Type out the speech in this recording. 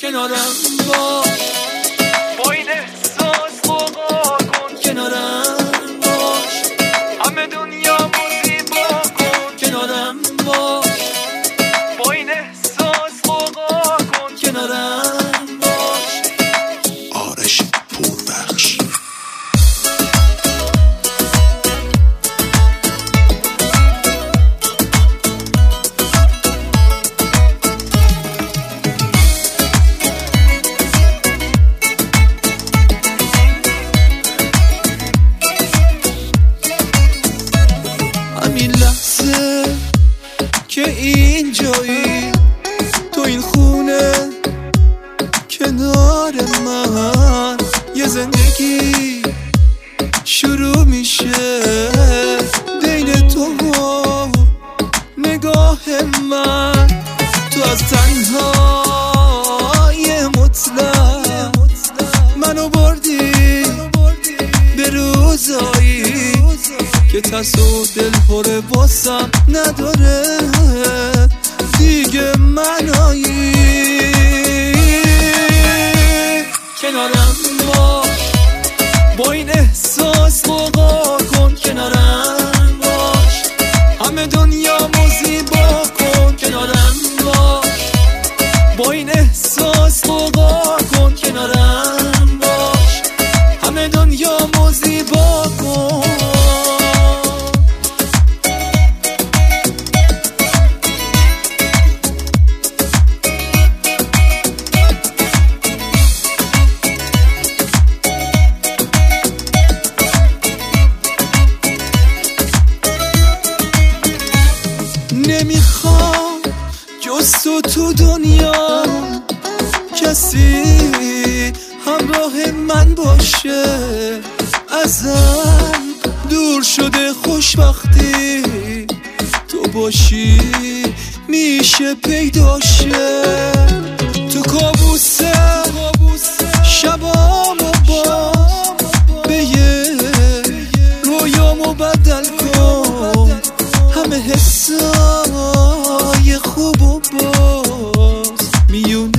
کنارم باش، با این احساس قوقا کن. کنارم باش، همه دنیا زیبا کن. کنارم باش، با این احساس قوقا کن. کنارم باش. آرش پوربخش. همین لحظه که اینجایی تو این خونه کنار من، یه زندگی شروع میشه بین تو و نگاه من. تو از تنهای مطلق منو بردی به روزایی که ترس و دل پر واسم نداره دیگه منایی. کنارم باش، با این احساس قوقا کن. کنارم باش، همه دنیا زیبا کن. کنارم باش، با این احساس قوقا کن. کنارم باش، همه دنیا زیبا کن. نمیخوام جز تو دنیا کسی همراه من باشه. ازم دور شده خوشبختی، تو باشی میشه پیداشه. تو کابوسم شبامو باز به یه رویامو بدل کن. همه حسای خوب و باز میون